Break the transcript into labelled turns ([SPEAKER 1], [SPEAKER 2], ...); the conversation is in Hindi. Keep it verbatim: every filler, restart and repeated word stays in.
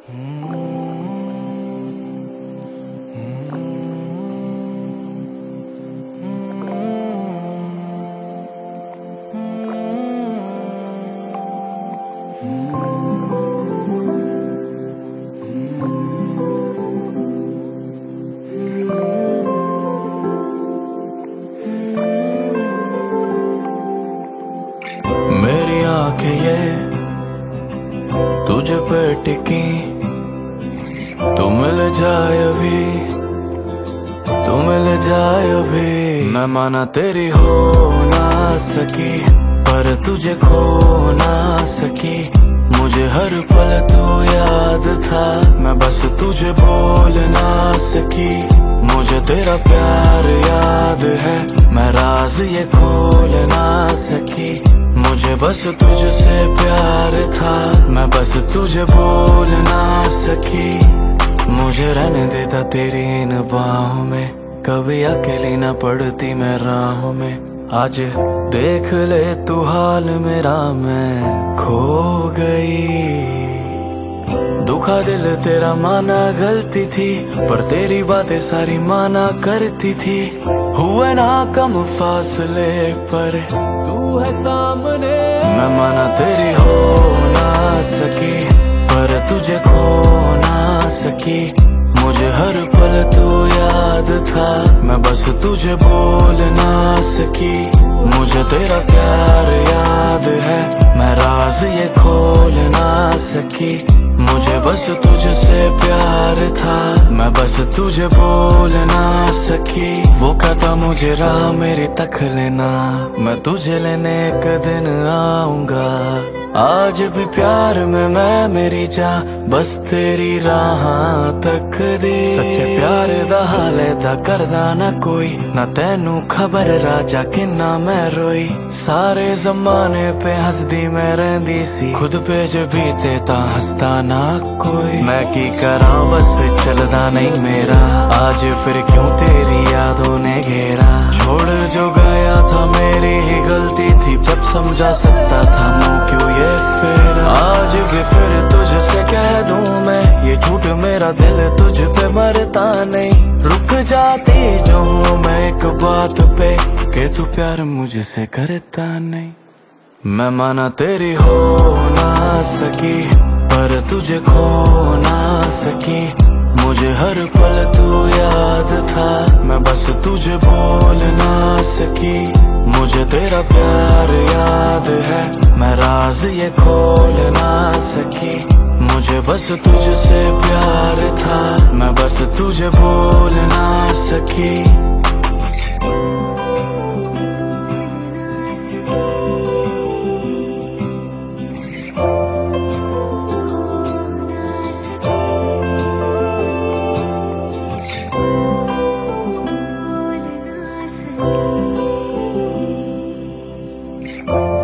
[SPEAKER 1] मेरी आंखें ये तुझ पे टिकी, तू मिल जाए अभी, तू मिल जाए अभी। मैं माना तेरी हो ना सकी, पर तुझे खो ना सकी। मुझे हर पल तू याद था, मैं बस तुझे बोल ना सकी। मुझे तेरा प्यार याद है, मैं राज ये खोल ना सकी। मुझे बस तुझसे प्यार था, मैं बस तुझे बोल ना सकी। मुझे रहने देता तेरी इन बाहों में, कभी अकेली ना पड़ती मैं राहों में। आज देख ले तू हाल मेरा, मैं खो गई। दुखा दिल तेरा माना गलती थी, पर तेरी बातें सारी माना करती थी। हुए ना कम फासले पर तू है सामने। मैं माना तेरी हो ना सकी, पर तुझे खो ना सकी। मुझे हर पल तू याद था, मैं बस तुझे बोल ना सकी। मुझे तेरा प्यार याद है, मैं राज ये खोल ना सकी। मुझे बस तुझसे प्यार था, मैं बस तुझे बोल ना सकी। वो कहता मुझे राह मेरी तक लेना, मैं तुझे लेने एक दिन आऊंगा। आज भी प्यार में मैं मेरी जान, बस तेरी राह तक दी। सच्चे प्यार दा हाल दा करदा ना कोई, ना तेनू खबर राजा किन्ना मैं रोई। सारे जमाने पे हंसदी मैं रहंदी सी, खुद पे जो बीते ता हंसदा ना कोई। मैं की करा बस चलदा नहीं मेरा, आज फिर क्यों तेरी यादों ने घेरा। छोड़ जो गया था मेरी ही गलती थी, जब समझा सकता था मुँह क्यों ये फेरा। आज भी फिर तुझसे कह दूं मैं, ये झूठ मेरा दिल तुझ पे मरता नहीं। रुक जाती जो हूँ मैं एक बात पे, कि तू प्यार मुझसे करता नहीं। मैं माना तेरी हो ना सकी, पर तुझे खो ना सकी। मुझे हर पल तू याद था, मैं बस तुझे बोल ना सकी। मुझे तेरा प्यार याद है, मैं राज ये खोल ना सकी। मुझे बस तुझसे प्यार था, मैं बस तुझे बोल ना सकी।
[SPEAKER 2] Oh